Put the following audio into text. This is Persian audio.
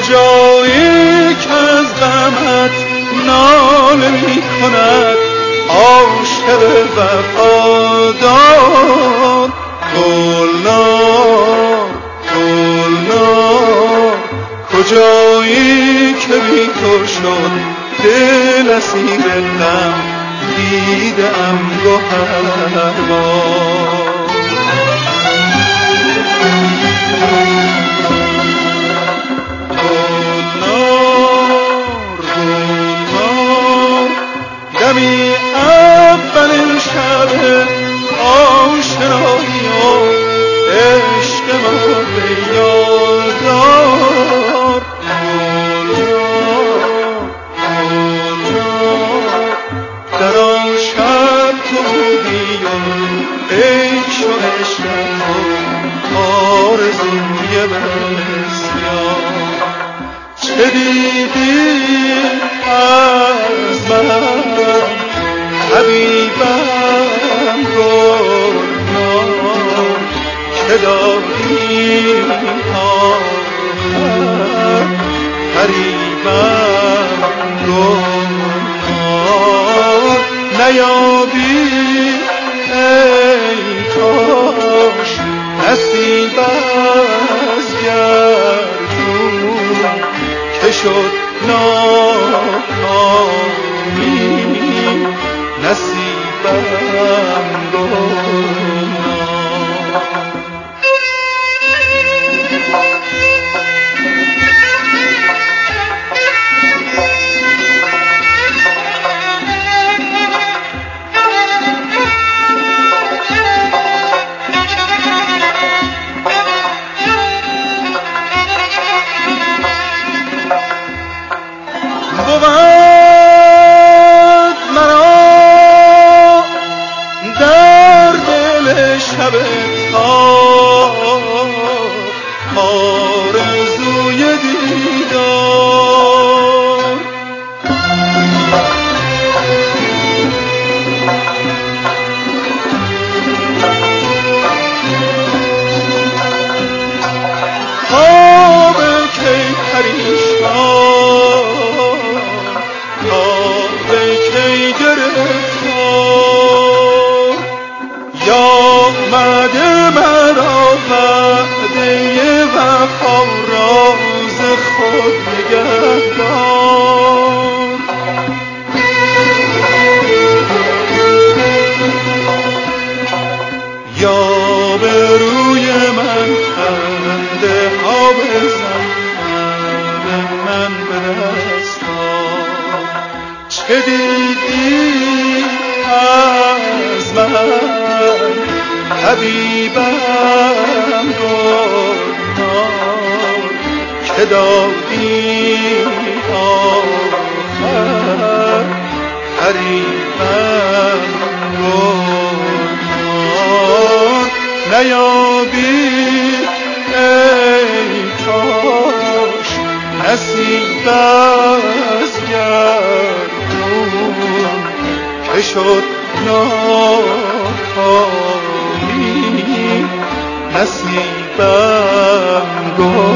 کجایی که از غمت ناله می کند عاشق وفادار؟ گلنار گلنار کجایی که بی تو شد دل اسیر غم دیدم گوهربار. دمی اولین شب آشنایی و عشق مرد یادار. در آن شب تو بودی و عشق و عشقت و آرزوی بسیار. چه دیدی از من حبیبم گلنار که داری آخر قریبم گلنار. نیابی ای کاش نصیب از گردون که شد ناکامی نصیبم گلنار. بود مرا در دل شب تار آرزوی دیدار. خواب کی پریشان آمده مرا وعده وفا راز خود نگهدار. یا به روی من خنده ها بزن من به دستار. چه دیدی از من حبیبم گلنار که دادی آخر قریبم گلنار. نیابی ای کاش نصیب از گردون که شد ناکامی نصیبم گل.